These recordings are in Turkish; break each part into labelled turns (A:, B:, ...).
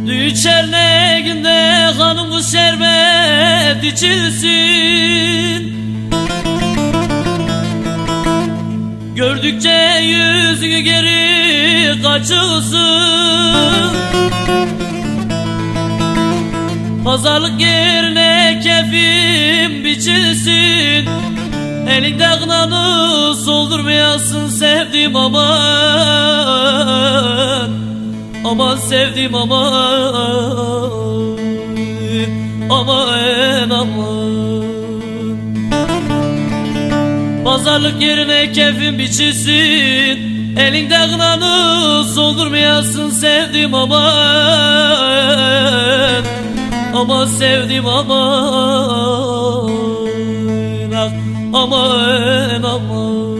A: Düğün çerneğinde hanım kız şerbet içilsin. Gördükçe yüzünü geri kaçılsın. Pazarlık yerine kefim biçilsin. Elinde kınanı soldurmayasın sevdiğim aman. Aman sevdiğim aman. Aman aman. Pazarlık yerine kefim biçilsin. Elinde kınanı soldurmayasın sevdiğim aman. Aman sevdiğim aman. Ah, aman aman.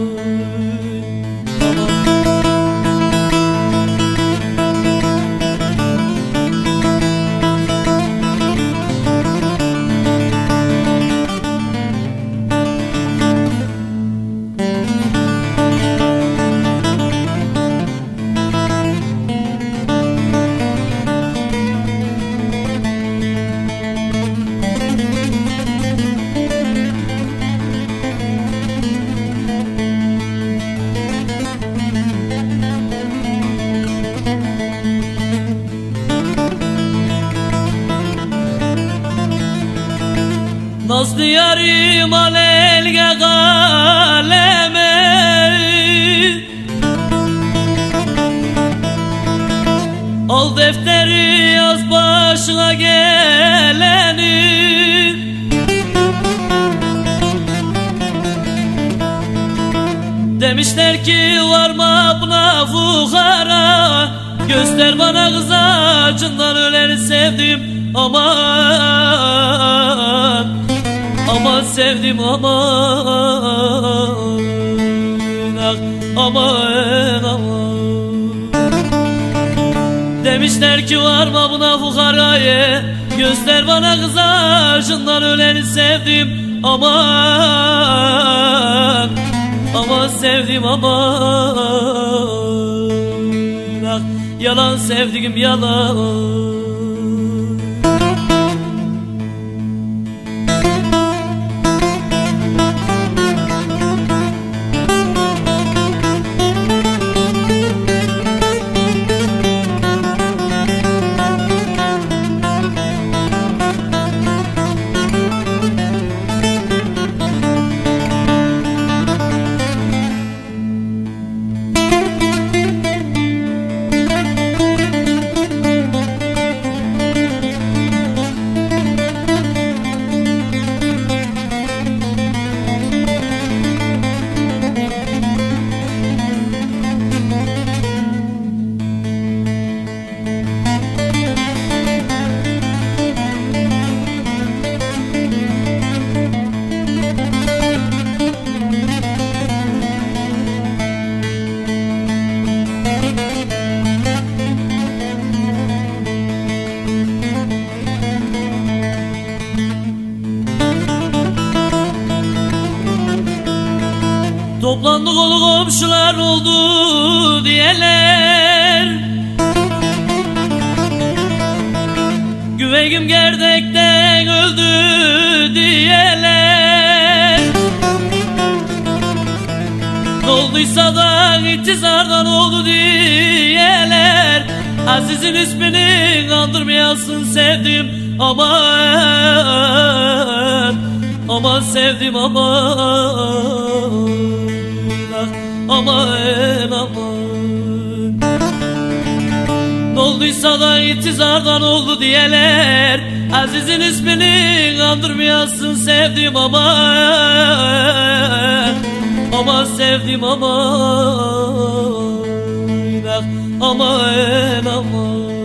A: Nazlı yarim al elge kaleme, al defteri yaz başına geleni. Demişler ki varma buna fukara, göster bana kız acından öleni sevdim aman. Aman sevdim aman. Ah, aman aman. Demişler ki varma buna fukaraya, göster bana kız acından öleni sevdim aman. Aman sevdim aman. Ah, yalan sevdiğim yalan. Toplandık olu komşular oldu diyeler. Güvegim gerdekten öldü diyeler. Ne olduysa da intizardan oldu diyeler. Aziz'in ismini kandırmayasın sevdim aman. Aman sevdim aman. Aman aman. Ne olduysa da intizardan oldu diyeler. Aziz'in ismini kandırmayasın sevdim aman. Aman sevdim aman. Aman aman.